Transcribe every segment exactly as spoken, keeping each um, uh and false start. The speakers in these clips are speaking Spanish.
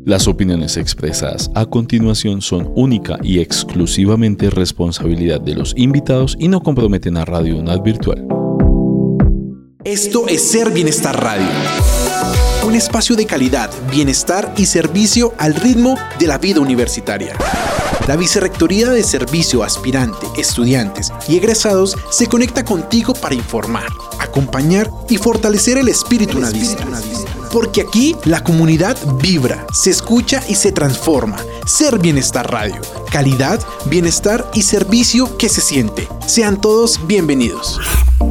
Las opiniones expresadas a continuación son única y exclusivamente responsabilidad de los invitados y no comprometen a Radio UNAD Virtual. Esto es Ser Bienestar Radio. Un espacio de calidad, bienestar y servicio al ritmo de la vida universitaria. La Vicerrectoría de Servicio Aspirante, Estudiantes y Egresados se conecta contigo para informar, acompañar y fortalecer el espíritu unadista. Porque aquí la comunidad vibra, se escucha y se transforma. Ser Bienestar Radio. Calidad, bienestar y servicio que se siente. Sean todos bienvenidos.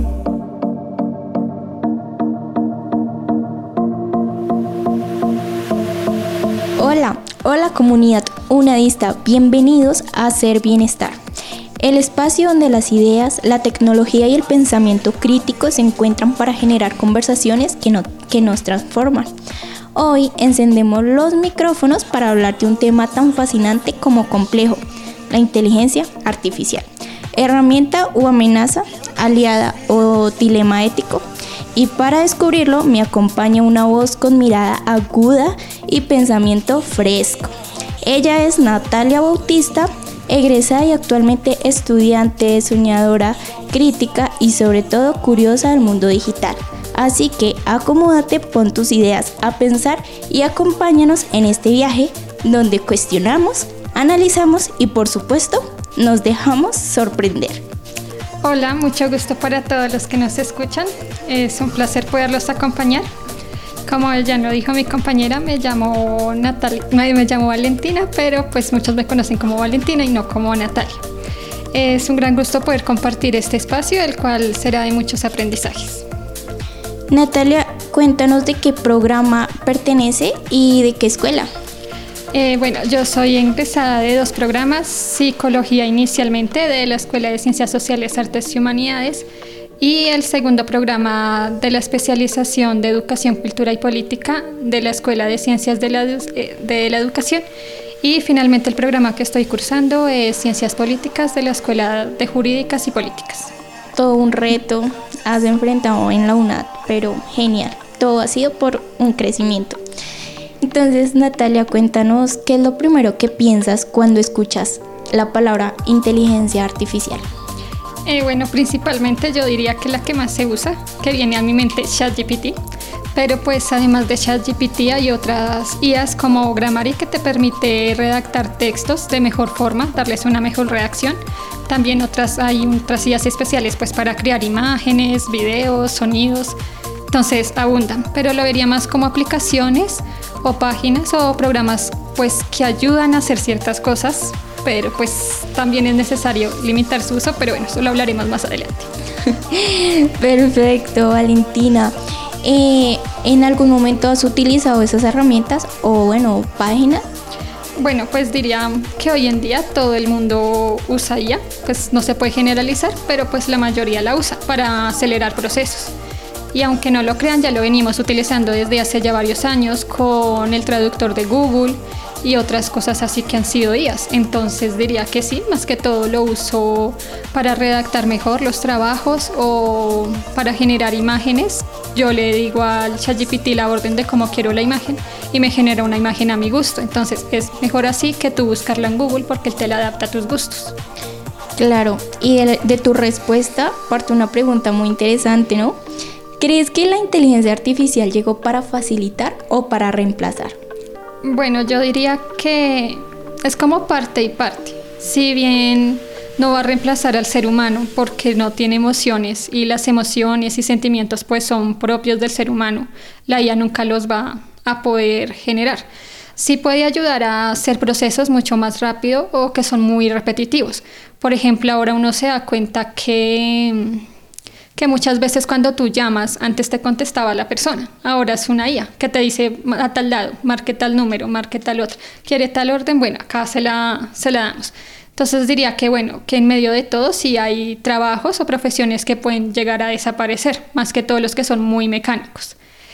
Hola, hola comunidad unadista, bienvenidos a Ser Bienestar, el espacio donde las ideas, la tecnología y el pensamiento crítico se encuentran para generar conversaciones que, no, que nos transforman. Hoy encendemos los micrófonos para hablar de un tema tan fascinante como complejo, la inteligencia artificial, herramienta o amenaza, aliada o dilema ético. Y para descubrirlo me acompaña una voz con mirada aguda y pensamiento fresco. Ella es Natalia Bautista, egresada y actualmente estudiante, soñadora, crítica y sobre todo curiosa del mundo digital. Así que acomódate, pon tus ideas a pensar y acompáñanos en este viaje donde cuestionamos, analizamos y por supuesto nos dejamos sorprender. Hola, mucho gusto para todos los que nos escuchan. Es un placer poderlos acompañar. Como ya lo dijo mi compañera, me llamo Natalia, me llamo Valentina, pero pues muchos me conocen como Valentina y no como Natalia. Es un gran gusto poder compartir este espacio, el cual será de muchos aprendizajes. Natalia, cuéntanos de qué programa pertenece y de qué escuela. Eh, bueno, yo soy egresada de dos programas, Psicología inicialmente de la Escuela de Ciencias Sociales, Artes y Humanidades y el segundo programa de la especialización de Educación, Cultura y Política de la Escuela de Ciencias de la, de la Educación y finalmente el programa que estoy cursando es Ciencias Políticas de la Escuela de Jurídicas y Políticas. Todo un reto has enfrentado en la UNAD, pero genial, todo ha sido por un crecimiento. Entonces, Natalia, cuéntanos qué es lo primero que piensas cuando escuchas la palabra inteligencia artificial. Eh, bueno, principalmente yo diría que la que más se usa, que viene a mi mente, ChatGPT. Pero pues además de ChatGPT hay otras I As como Grammarly que te permite redactar textos de mejor forma, darles una mejor redacción. También otras hay otras I As especiales pues para crear imágenes, videos, sonidos. Entonces abundan, pero lo vería más como aplicaciones o páginas o programas pues que ayudan a hacer ciertas cosas, pero pues también es necesario limitar su uso, pero bueno, eso lo hablaremos más adelante. Perfecto, Valentina. Eh, ¿En algún momento has utilizado esas herramientas o bueno, páginas? Bueno, pues diría que hoy en día todo el mundo usa I A, pues no se puede generalizar, pero pues la mayoría la usa para acelerar procesos. Y aunque no lo crean, ya lo venimos utilizando desde hace ya varios años con el traductor de Google y otras cosas así que han sido I As. Entonces diría que sí, más que todo lo uso para redactar mejor los trabajos o para generar imágenes. Yo le digo al ChatGPT la orden de cómo quiero la imagen y me genera una imagen a mi gusto. Entonces es mejor así que tú buscarla en Google porque él te la adapta a tus gustos. Claro, y de, de tu respuesta parte una pregunta muy interesante, ¿no? ¿Crees que la inteligencia artificial llegó para facilitar o para reemplazar? Bueno, yo diría que es como parte y parte. Si bien no va a reemplazar al ser humano porque no tiene emociones y las emociones y sentimientos pues son propios del ser humano, la I A nunca los va a poder generar. Sí puede ayudar a hacer procesos mucho más rápido o que son muy repetitivos. Por ejemplo, ahora uno se da cuenta que... que muchas veces cuando tú llamas, antes te contestaba la persona, ahora es una I A que te dice a tal lado, marque tal número, marque tal otro, quiere tal orden, bueno, acá se la, se la damos. Entonces diría que bueno, que en medio de todo sí hay trabajos o profesiones que pueden llegar a desaparecer, más que todos los que son muy mecánicos.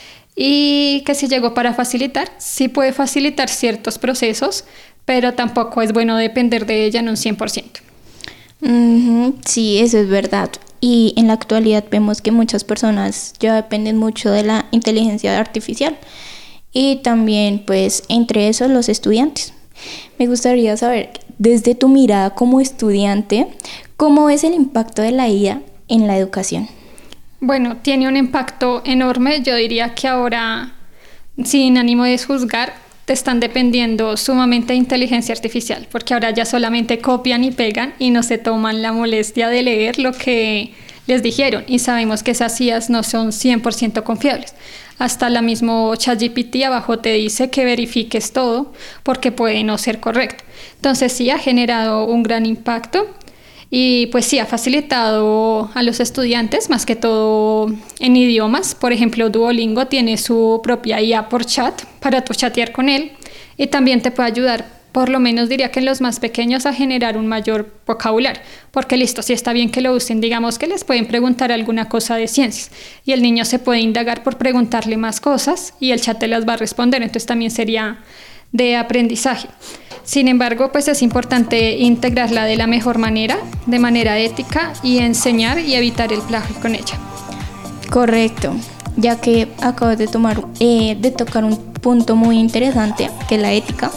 Y que si llegó para facilitar, sí puede facilitar ciertos procesos, pero tampoco es bueno depender de ella en un cien por ciento. Uh-huh, sí, eso es verdad. Y en la actualidad vemos que muchas personas ya dependen mucho de la inteligencia artificial. y también pues entre esos los estudiantes. Me gustaría saber, desde tu mirada como estudiante, ¿cómo ves el impacto de la I A en la educación? Bueno, tiene un impacto enorme. Yo diría que ahora, sin ánimo de juzgar, te están dependiendo sumamente de inteligencia artificial, porque ahora ya solamente copian y pegan y no se toman la molestia de leer lo que les dijeron, y sabemos que esas I As no son cien por ciento confiables. Hasta la mismo ChatGPT abajo te dice que verifiques todo porque puede no ser correcto. Entonces sí ha generado un gran impacto y pues sí ha facilitado a los estudiantes, más que todo en idiomas. Por ejemplo, Duolingo tiene su propia I A por chat para tu chatear con él, y también te puede ayudar, por lo menos diría que en los más pequeños, a generar un mayor vocabulario, porque listo, sí está bien que lo usen, digamos que les pueden preguntar alguna cosa de ciencias y el niño se puede indagar por preguntarle más cosas y el chat te las va a responder, entonces también sería de aprendizaje. Sin embargo, pues es importante integrarla de la mejor manera, de manera ética, y enseñar y evitar el plagio con ella. Correcto, ya que acabas de, tomar, eh, de tocar un punto muy interesante, que es la ética.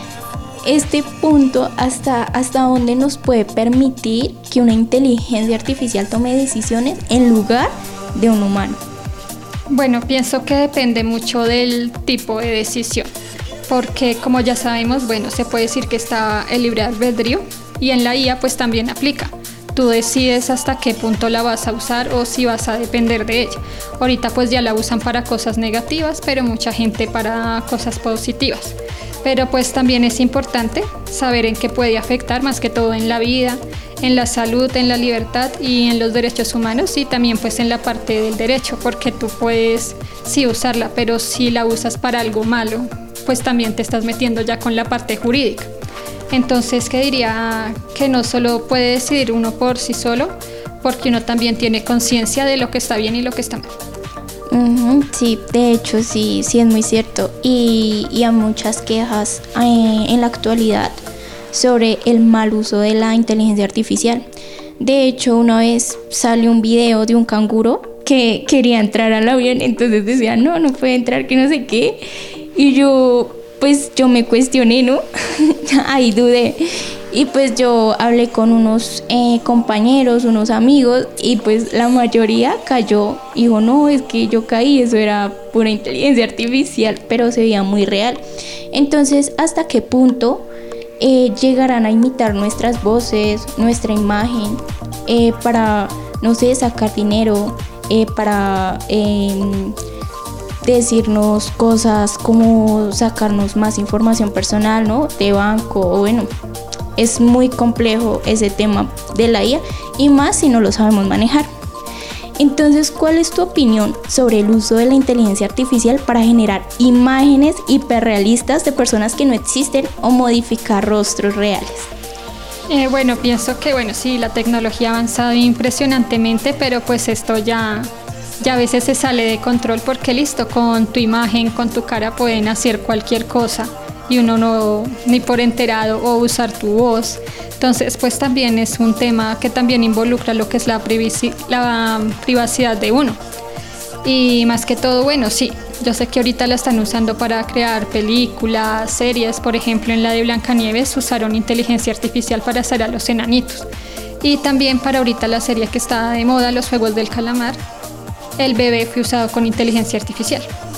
Este punto, hasta, hasta dónde nos puede permitir que una inteligencia artificial tome decisiones en lugar de un humano. Bueno, pienso que depende mucho del tipo de decisión, porque como ya sabemos, bueno, se puede decir que está el libre albedrío, y en la I A pues también aplica. Tú decides hasta qué punto la vas a usar o si vas a depender de ella. Ahorita pues ya la usan para cosas negativas, pero mucha gente para cosas positivas. Pero pues también es importante saber en qué puede afectar, más que todo en la vida, en la salud, en la libertad y en los derechos humanos, y también pues en la parte del derecho, porque tú puedes sí usarla, pero si la usas para algo malo, pues también te estás metiendo ya con la parte jurídica. Entonces, ¿qué diría? Que no solo puede decidir uno por sí solo, porque uno también tiene conciencia de lo que está bien y lo que está mal. Uh-huh, sí, de hecho sí, sí es muy cierto, y, y hay muchas quejas eh, en la actualidad sobre el mal uso de la inteligencia artificial. De hecho, una vez salió un video de un canguro que quería entrar al avión, entonces decía, no, no puede entrar, que no sé qué, y yo, pues yo me cuestioné, ¿no? Ahí dudé. Y pues yo hablé con unos eh, compañeros, unos amigos, y pues la mayoría cayó y dijo, no, es que yo caí, eso era pura inteligencia artificial, pero se veía muy real. Entonces, ¿hasta qué punto eh, llegarán a imitar nuestras voces, nuestra imagen, eh, para, no sé, sacar dinero, eh, para eh, decirnos cosas como sacarnos más información personal, ¿no? De banco, o bueno... Es muy complejo ese tema de la I A, y más si no lo sabemos manejar. Entonces, ¿cuál es tu opinión sobre el uso de la inteligencia artificial para generar imágenes hiperrealistas de personas que no existen o modificar rostros reales? Eh, bueno, pienso que bueno, sí, la tecnología ha avanzado impresionantemente, pero pues esto ya, ya a veces se sale de control, porque listo, con tu imagen, con tu cara pueden hacer cualquier cosa y uno no, ni por enterado, o usar tu voz. Entonces pues también es un tema que también involucra lo que es la, privaci- la privacidad de uno. Y más que todo, bueno, sí, yo sé que ahorita la están usando para crear películas, series. Por ejemplo, en la de Blancanieves usaron inteligencia artificial para hacer a los enanitos, y también para ahorita la serie que está de moda, Los Juegos del Calamar, el bebé fue usado con inteligencia artificial.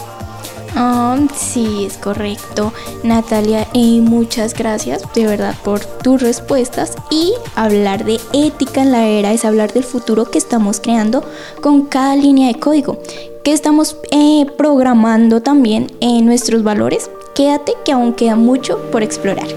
Oh, sí, es correcto, Natalia, y muchas gracias de verdad por tus respuestas. Y hablar de ética en la era es hablar del futuro que estamos creando con cada línea de código, que estamos eh, programando también en nuestros valores. Quédate, que aún queda mucho por explorar.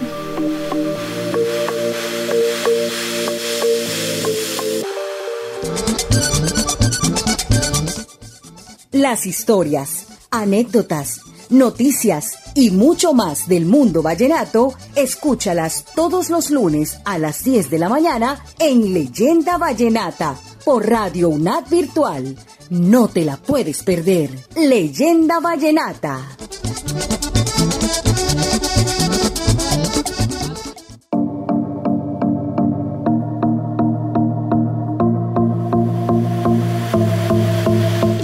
Las historias, anécdotas, noticias y mucho más del mundo vallenato, escúchalas todos los lunes a las diez de la mañana en Leyenda Vallenata por Radio UNAD Virtual. No te la puedes perder. Leyenda Vallenata.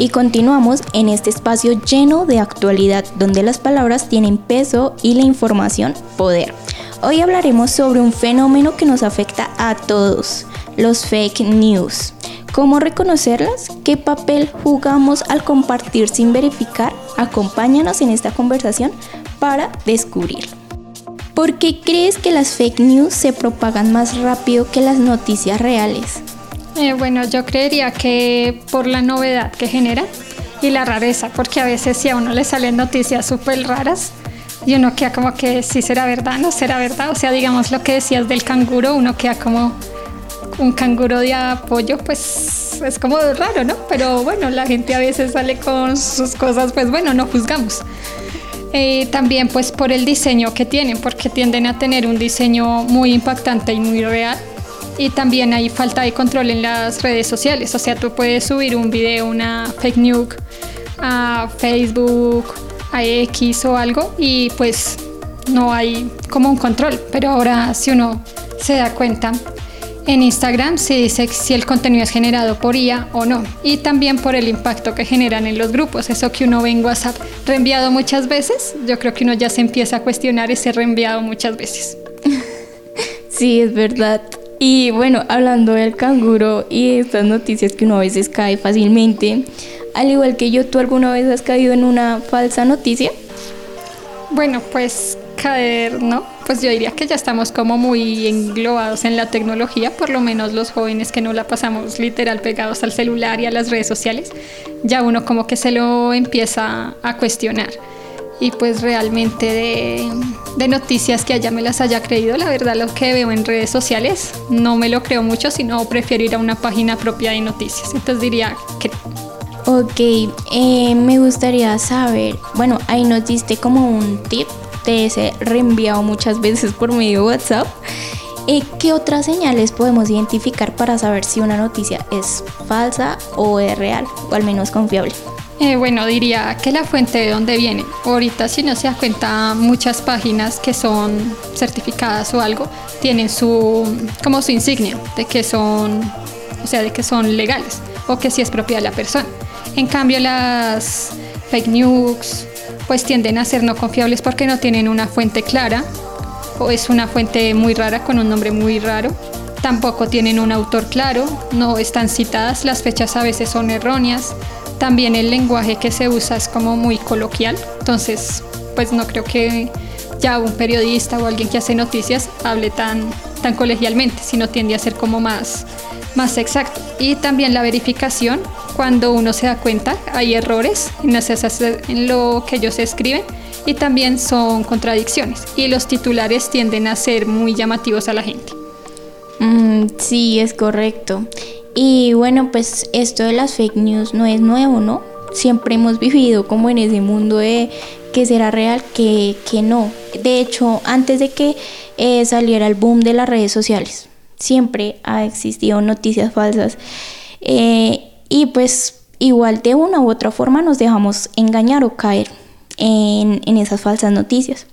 y continuamos en este espacio lleno de actualidad donde las palabras tienen peso y la información poder. Hoy hablaremos sobre un fenómeno que nos afecta a todos, los fake news. ¿Cómo reconocerlas? ¿Qué papel jugamos al compartir sin verificar? Acompáñanos en esta conversación para descubrirlo. ¿Por qué crees que las fake news se propagan más rápido que las noticias reales? Eh, bueno, yo creería que por la novedad que genera y la rareza, porque a veces si a uno le salen noticias súper raras y uno queda como que sí será verdad, no será verdad. O sea, digamos lo que decías del canguro, uno queda como un canguro de apoyo, pues es como raro, ¿no? Pero bueno, la gente a veces sale con sus cosas, pues bueno, no juzgamos. Eh, también pues por el diseño que tienen, porque tienden a tener un diseño muy impactante y muy real. Y también hay falta de control en las redes sociales, o sea, tú puedes subir un video, una fake news a Facebook, a X o algo y pues no hay como un control. Pero ahora si uno se da cuenta, en Instagram se dice si el contenido es generado por I A o no, y también por el impacto que generan en los grupos. Eso que uno ve en WhatsApp reenviado muchas veces, yo creo que uno ya se empieza a cuestionar ese reenviado muchas veces. Sí, es verdad. Y bueno, hablando del canguro y de estas noticias que uno a veces cae fácilmente, al igual que yo, ¿tú alguna vez has caído en una falsa noticia? Bueno, pues caer, ¿no? Pues yo diría que ya estamos como muy englobados en la tecnología, por lo menos los jóvenes que no la pasamos literal pegados al celular y a las redes sociales, ya uno como que se lo empieza a cuestionar. Y pues realmente de, de noticias que allá me las haya creído, la verdad lo que veo en redes sociales no me lo creo mucho, sino prefiero ir a una página propia de noticias. Entonces diría que... Ok, eh, me gustaría saber, bueno, ahí nos diste como un tip de ese reenviado muchas veces por medio de WhatsApp. Eh, ¿Qué otras señales podemos identificar para saber si una noticia es falsa o es real, o al menos confiable? Eh, bueno, diría que la fuente de dónde viene. Ahorita si no se da cuenta, muchas páginas que son certificadas o algo tienen su como su insignia de que son, o sea, de que son legales o que sí es propiedad de la persona. En cambio, las fake news pues tienden a ser no confiables porque no tienen una fuente clara o es una fuente muy rara con un nombre muy raro. Tampoco tienen un autor claro, no están citadas, las fechas a veces son erróneas. También el lenguaje que se usa es como muy coloquial, entonces pues no creo que ya un periodista o alguien que hace noticias hable tan, tan colegialmente, sino tiende a ser como más, más exacto. Y también la verificación, cuando uno se da cuenta hay errores en, las, en lo que ellos escriben y también son contradicciones y los titulares tienden a ser muy llamativos a la gente. Mm, sí, es correcto. Y bueno, pues esto de las fake news no es nuevo, ¿no? Siempre hemos vivido como en ese mundo de que será real, que, que no. De hecho, antes de que eh, saliera el boom de las redes sociales, siempre ha existido noticias falsas. Eh, y pues igual de una u otra forma nos dejamos engañar o caer en, en esas falsas noticias.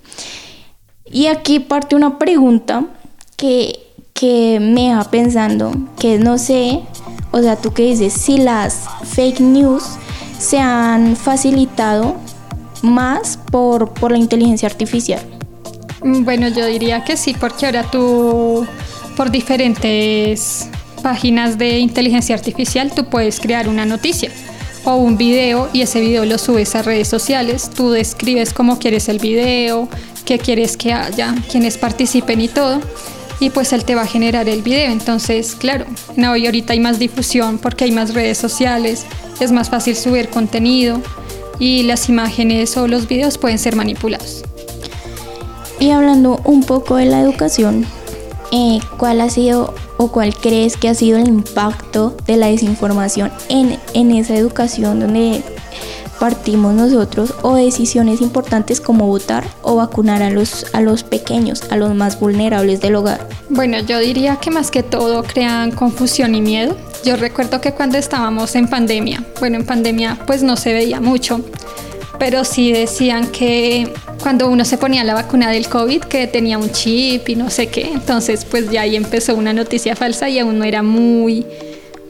Y aquí parte una pregunta que... que me deja pensando, que no sé, o sea, tú qué dices, si las fake news se han facilitado más por, por la inteligencia artificial. Bueno, yo diría que sí, porque ahora tú por diferentes páginas de inteligencia artificial tú puedes crear una noticia o un video y ese video lo subes a redes sociales, tú describes cómo quieres el video, qué quieres que haya, quiénes participen y todo. Y pues él te va a generar el video. Entonces, claro, no, y ahorita hay más difusión porque hay más redes sociales, es más fácil subir contenido y las imágenes o los videos pueden ser manipulados. Y hablando un poco de la educación, eh, ¿cuál ha sido o cuál crees que ha sido el impacto de la desinformación en, en esa educación donde partimos nosotros, o decisiones importantes como votar o vacunar a los, a los pequeños, a los más vulnerables del hogar? Bueno, yo diría que más que todo crean confusión y miedo. Yo recuerdo que cuando estábamos en pandemia, bueno, en pandemia pues no se veía mucho, pero sí decían que cuando uno se ponía la vacuna del COVID que tenía un chip y no sé qué, entonces pues ya ahí empezó una noticia falsa y aún no era muy,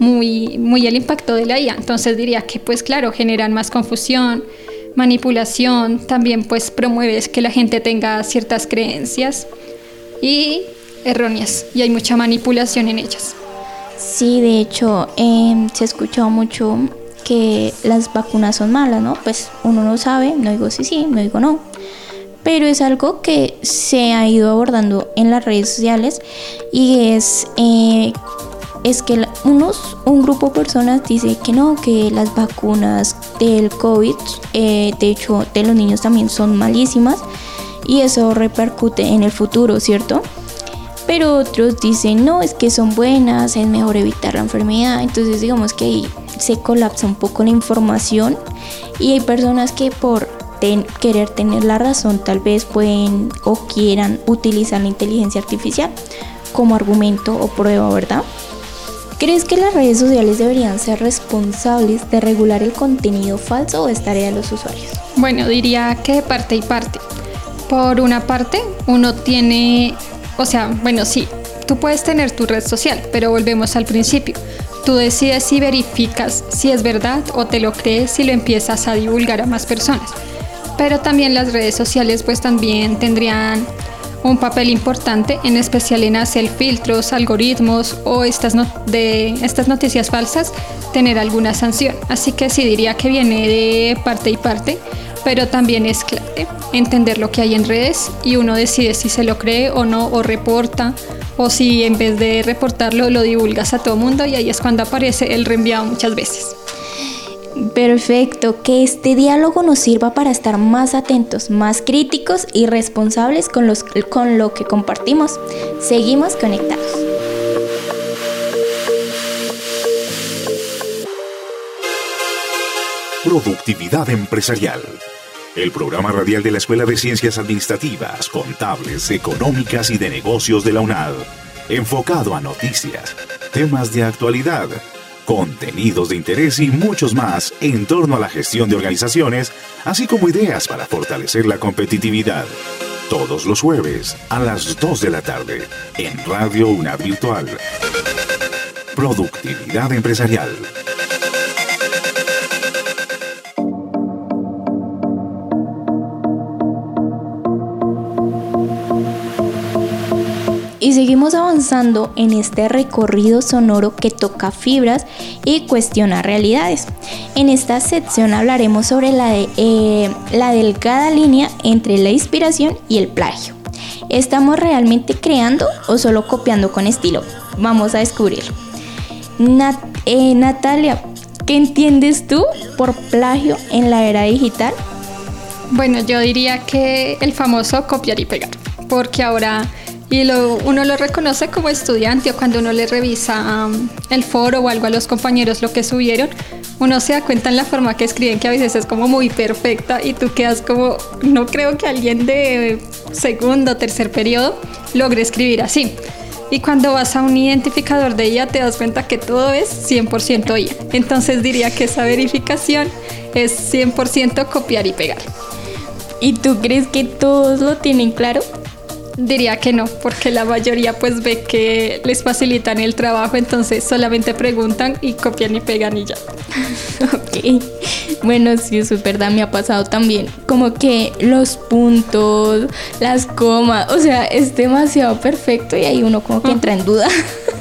muy, muy el impacto de la I A. Entonces diría que pues claro, generan más confusión, manipulación, también pues promueves que la gente tenga ciertas creencias y erróneas, y hay mucha manipulación en ellas. Sí, de hecho, eh, se ha escuchado mucho que las vacunas son malas, ¿no? Pues uno no sabe, no digo sí, sí, no digo no. Pero es algo que se ha ido abordando en las redes sociales y es, eh, es que unos, un grupo de personas dice que no, que las vacunas del COVID, eh, de hecho de los niños también son malísimas y eso repercute en el futuro, ¿cierto? Pero otros dicen, no, es que son buenas, es mejor evitar la enfermedad. Entonces digamos que ahí se colapsa un poco la información y hay personas que por ten, querer tener la razón tal vez pueden o quieran utilizar la inteligencia artificial como argumento o prueba, ¿verdad? ¿Crees que las redes sociales deberían ser responsables de regular el contenido falso o es tarea de los usuarios? Bueno, diría que de parte y parte. Por una parte, uno tiene... O sea, bueno, sí, tú puedes tener tu red social, pero volvemos al principio. Tú decides si verificas si es verdad o te lo crees si lo empiezas a divulgar a más personas. Pero también las redes sociales pues también tendrían un papel importante, en especial en hacer filtros, algoritmos o estas no- de estas noticias falsas, tener alguna sanción. Así que sí diría que viene de parte y parte. Pero también es clave entender lo que hay en redes y uno decide si se lo cree o no, o reporta, o si en vez de reportarlo lo divulgas a todo mundo, y ahí es cuando aparece el reenviado muchas veces. Perfecto, que este diálogo nos sirva para estar más atentos, más críticos y responsables con, los, con lo que compartimos. Seguimos conectados. Productividad Empresarial. El programa radial de la Escuela de Ciencias Administrativas, Contables, Económicas y de Negocios de la UNAD. Enfocado a noticias, temas de actualidad, contenidos de interés y muchos más en torno a la gestión de organizaciones, así como ideas para fortalecer la competitividad. Todos los jueves a las dos de la tarde en Radio UNAD Virtual. Productividad Empresarial. Y seguimos avanzando en este recorrido sonoro que toca fibras y cuestiona realidades. En esta sección hablaremos sobre la, de, eh, la delgada línea entre la inspiración y el plagio. ¿Estamos realmente creando o solo copiando con estilo? Vamos a descubrirlo. Nat, eh, Natalia, ¿qué entiendes tú por plagio en la era digital? Bueno, yo diría que el famoso copiar y pegar, porque ahora... Y lo, uno lo reconoce como estudiante o cuando uno le revisa um, el foro o algo a los compañeros lo que subieron, uno se da cuenta en la forma que escriben que a veces es como muy perfecta y tú quedas como, no creo que alguien de segundo o tercer periodo logre escribir así. Y cuando vas a un identificador de I A te das cuenta que todo es cien por ciento I A. Entonces diría que esa verificación es cien por ciento copiar y pegar. ¿Y tú crees que todos lo tienen claro? Diría que no, porque la mayoría pues ve que les facilitan el trabajo, entonces solamente preguntan y copian y pegan y ya. Ok, bueno, sí, eso es verdad, me ha pasado también. Como que los puntos, las comas, o sea, es demasiado perfecto y ahí uno como que entra en duda.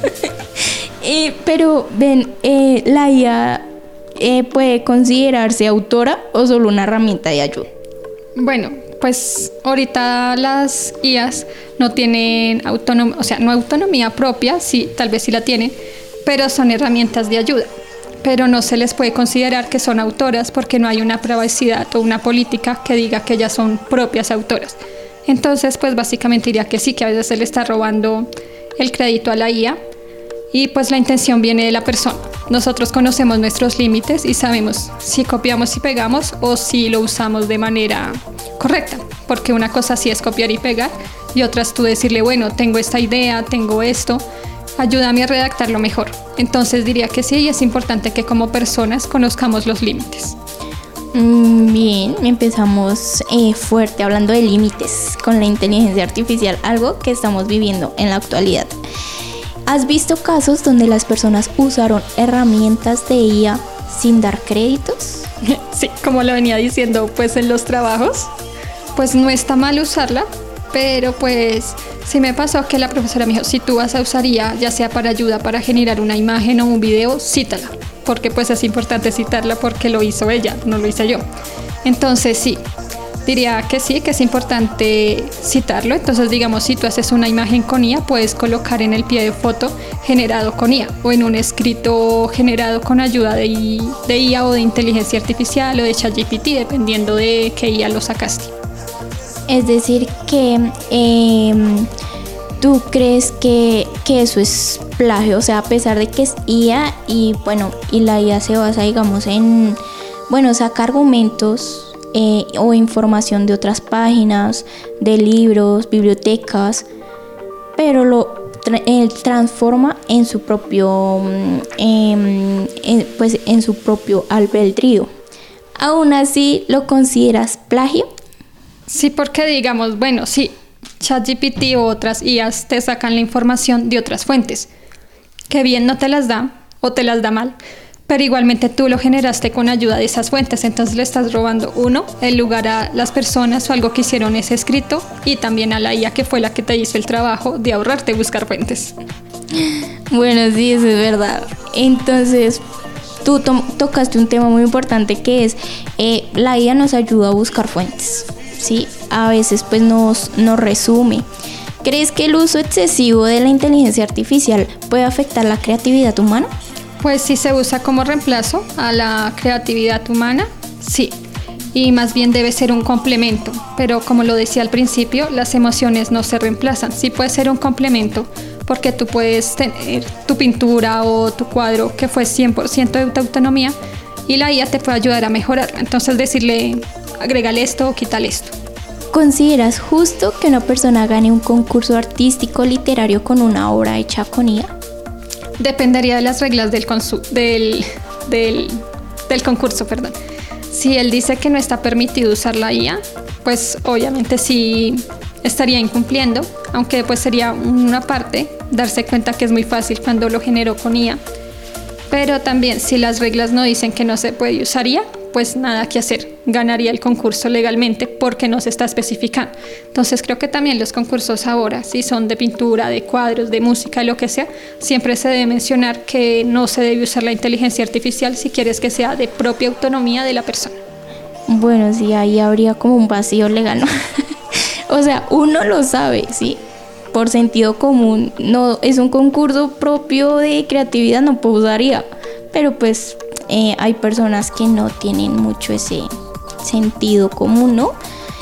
eh, pero ven, eh, ¿la I A eh, puede considerarse autora o solo una herramienta de ayuda? Bueno, pues ahorita las I As no tienen autonomía, o sea, no autonomía propia, sí, tal vez sí la tienen, pero son herramientas de ayuda. Pero no se les puede considerar que son autoras porque no hay una privacidad o una política que diga que ellas son propias autoras. Entonces, pues básicamente diría que sí, que a veces se le está robando el crédito a la I A y pues la intención viene de la persona. Nosotros conocemos nuestros límites y sabemos si copiamos y pegamos o si lo usamos de manera correcta, porque una cosa sí es copiar y pegar y otra es tú decirle, bueno, tengo esta idea, tengo esto, ayúdame a redactarlo mejor. Entonces diría que sí, y es importante que como personas conozcamos los límites. Mm, bien, empezamos eh, fuerte hablando de límites con la inteligencia artificial, algo que estamos viviendo en la actualidad. ¿Has visto casos donde las personas usaron herramientas de I A sin dar créditos? Sí, como lo venía diciendo, pues en los trabajos, pues no está mal usarla, pero pues sí me pasó que la profesora me dijo, si tú vas a usar I A, ya sea para ayuda, para generar una imagen o un video, cítala, porque pues es importante citarla porque lo hizo ella, no lo hice yo. Entonces sí, diría que sí, que es importante citarlo. Entonces, digamos, si tú haces una imagen con I A, puedes colocar en el pie de foto generado con I A o en un escrito generado con ayuda de, I, de I A o de inteligencia artificial o de ChatGPT, dependiendo de qué I A lo sacaste. Es decir, que eh, tú crees que, que eso es plagio, o sea, a pesar de que es I A y bueno, y la I A se basa, digamos, en, bueno, saca argumentos Eh, o información de otras páginas, de libros, bibliotecas, pero lo tra- eh, transforma en su propio, eh, en, pues en su propio albedrío. ¿Aún así lo consideras plagio? Sí, porque digamos, bueno, sí, ChatGPT o otras I As te sacan la información de otras fuentes, que bien no te las da o te las da mal, pero igualmente tú lo generaste con ayuda de esas fuentes, entonces le estás robando, uno, el lugar a las personas o algo que hicieron ese escrito, y también a la I A que fue la que te hizo el trabajo de ahorrarte buscar fuentes. Bueno, sí, eso es verdad. Entonces, tú to- tocaste un tema muy importante que es, eh, la I A nos ayuda a buscar fuentes, ¿sí? A veces pues nos, nos resume. ¿Crees que el uso excesivo de la inteligencia artificial puede afectar la creatividad humana? Pues si se usa como reemplazo a la creatividad humana, sí, y más bien debe ser un complemento, pero como lo decía al principio, las emociones no se reemplazan, sí puede ser un complemento, porque tú puedes tener tu pintura o tu cuadro que fue cien por ciento de tu autonomía y la I A te puede ayudar a mejorarla, entonces decirle, agrégale esto o quítale esto. ¿Consideras justo que una persona gane un concurso artístico literario con una obra hecha con I A? Dependería de las reglas del, consu- del, del, del concurso, perdón. Si él dice que no está permitido usar la I A, pues obviamente sí estaría incumpliendo, aunque pues sería una parte darse cuenta que es muy fácil cuando lo generó con I A. Pero también si las reglas no dicen que no se puede usar I A, pues nada que hacer, ganaría el concurso legalmente porque no se está especificando. Entonces creo que también los concursos ahora, si son de pintura, de cuadros, de música, lo que sea, siempre se debe mencionar que no se debe usar la inteligencia artificial si quieres que sea de propia autonomía de la persona. Bueno, sí, ahí habría como un vacío legal, ¿no? O sea, uno lo sabe, sí, por sentido común, no es un concurso propio de creatividad, no puedo usar I A, pero pues eh, hay personas que no tienen mucho ese sentido común, ¿no?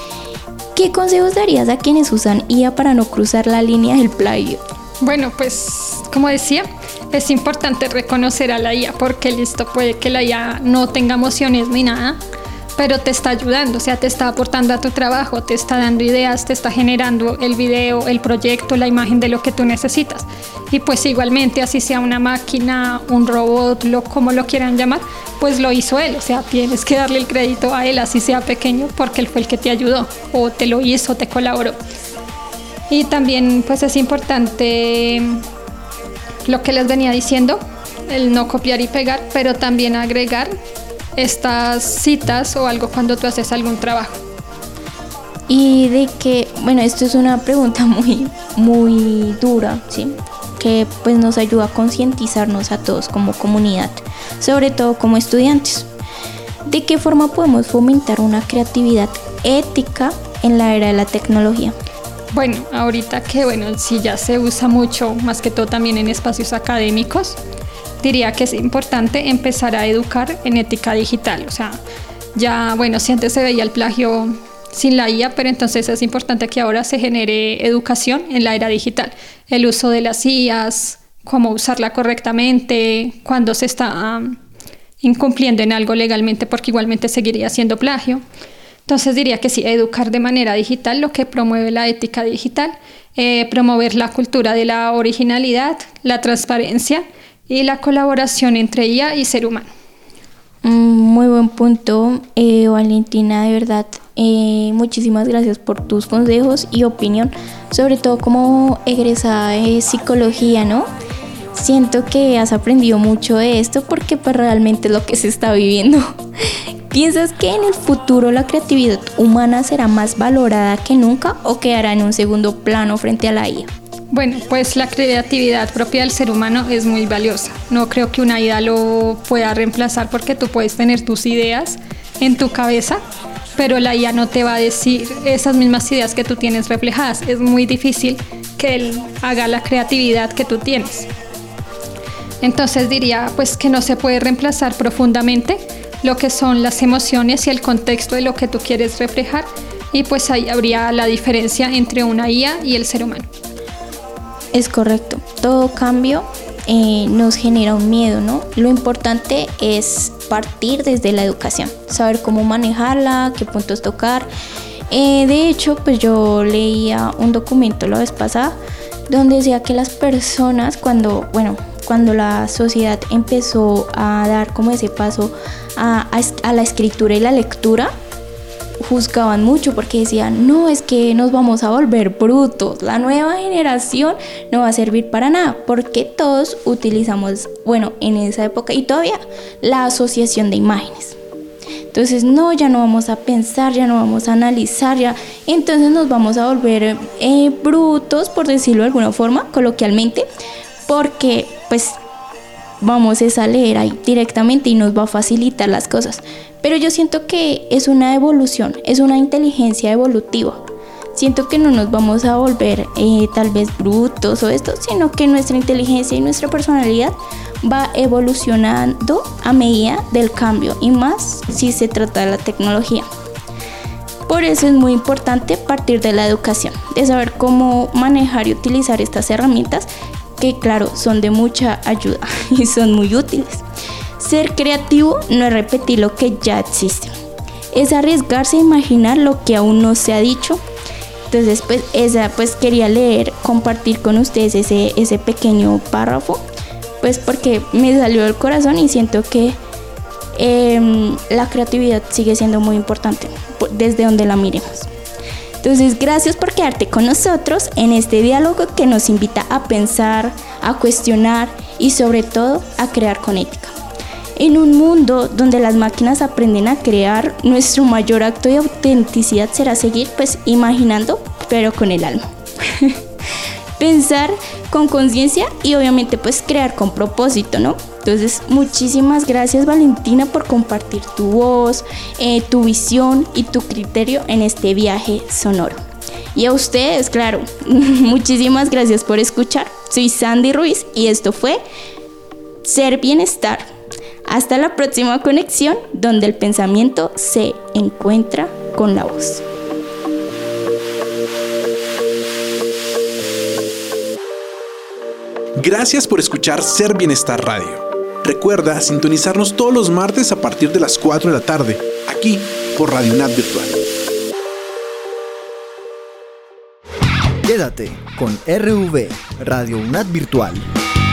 ¿Qué consejos darías a quienes usan I A para no cruzar la línea del plagio? Bueno, pues como decía, es importante reconocer a la I A porque listo, puede que la I A no tenga emociones ni nada, pero te está ayudando, o sea, te está aportando a tu trabajo, te está dando ideas, te está generando el video, el proyecto, la imagen de lo que tú necesitas. Y pues igualmente, así sea una máquina, un robot, lo, como lo quieran llamar, pues lo hizo él, o sea, tienes que darle el crédito a él, así sea pequeño, porque él fue el que te ayudó, o te lo hizo, te colaboró. Y también pues es importante lo que les venía diciendo, el no copiar y pegar, pero también agregar estas citas o algo cuando tú haces algún trabajo. Y de que, bueno, esto es una pregunta muy, muy dura, ¿sí? Que pues nos ayuda a concientizarnos a todos como comunidad, sobre todo como estudiantes. ¿De qué forma podemos fomentar una creatividad ética en la era de la tecnología? Bueno, ahorita que bueno, sí ya se usa mucho, más que todo también en espacios académicos, diría que es importante empezar a educar en ética digital. O sea, ya, bueno, si antes se veía el plagio sin la I A, pero entonces es importante que ahora se genere educación en la era digital. El uso de las I As, cómo usarla correctamente, cuando se está um, incumpliendo en algo legalmente, porque igualmente seguiría siendo plagio. Entonces diría que sí, educar de manera digital, lo que promueve la ética digital, eh, promover la cultura de la originalidad, la transparencia y la colaboración entre I A y ser humano. Muy buen punto, eh, Valentina, de verdad. Eh, muchísimas gracias por tus consejos y opinión, sobre todo como egresada de psicología, ¿no? siento que has aprendido mucho de esto porque pues realmente es lo que se está viviendo. ¿Piensas que en el futuro la creatividad humana será más valorada que nunca o quedará en un segundo plano frente a la I A? Bueno, pues la creatividad propia del ser humano es muy valiosa. No creo que una I A lo pueda reemplazar porque tú puedes tener tus ideas en tu cabeza, pero la I A no te va a decir esas mismas ideas que tú tienes reflejadas. Es muy difícil que él haga la creatividad que tú tienes. Entonces diría pues que no se puede reemplazar profundamente lo que son las emociones y el contexto de lo que tú quieres reflejar, y pues ahí habría la diferencia entre una I A y el ser humano. Es correcto, todo cambio eh, nos genera un miedo, ¿no? Lo importante es partir desde la educación, saber cómo manejarla, qué puntos tocar. Eh, de hecho, pues yo leía un documento la vez pasada donde decía que las personas cuando, bueno, cuando la sociedad empezó a dar como ese paso a, a, a la escritura y la lectura, juzgaban mucho porque decían, no, es que nos vamos a volver brutos, la nueva generación no va a servir para nada, porque todos utilizamos, bueno, en esa época y todavía, la asociación de imágenes. Entonces, no, ya no vamos a pensar, ya no vamos a analizar, ya, entonces nos vamos a volver eh, brutos, por decirlo de alguna forma, coloquialmente, porque pues vamos a leer ahí directamente y nos va a facilitar las cosas. Pero yo siento que es una evolución, es una inteligencia evolutiva. Siento que no nos vamos a volver eh, tal vez brutos o esto, sino que nuestra inteligencia y nuestra personalidad va evolucionando a medida del cambio, y más si se trata de la tecnología. Por eso es muy importante partir de la educación, de saber cómo manejar y utilizar estas herramientas que, claro, son de mucha ayuda y son muy útiles. Ser creativo no es repetir lo que ya existe, es arriesgarse a imaginar lo que aún no se ha dicho. Entonces, pues, esa, pues quería leer, compartir con ustedes ese, ese pequeño párrafo, pues porque me salió del corazón y siento que eh, la creatividad sigue siendo muy importante desde donde la miremos. Entonces, gracias por quedarte con nosotros en este diálogo que nos invita a pensar, a cuestionar y sobre todo a crear con ética. En un mundo donde las máquinas aprenden a crear, nuestro mayor acto de autenticidad será seguir pues imaginando, pero con el alma. Pensar con conciencia y obviamente pues crear con propósito, ¿no? Entonces, muchísimas gracias, Valentina, por compartir tu voz, eh, tu visión y tu criterio en este viaje sonoro. Y a ustedes, claro, muchísimas gracias por escuchar. Soy Sandy Ruiz y esto fue Ser Bienestar. Hasta la próxima conexión, donde el pensamiento se encuentra con la voz. Gracias por escuchar Ser Bienestar Radio. Recuerda sintonizarnos todos los martes a partir de las cuatro de la tarde, aquí por Radio UNAD Virtual. Quédate con R V, Radio UNAD Virtual.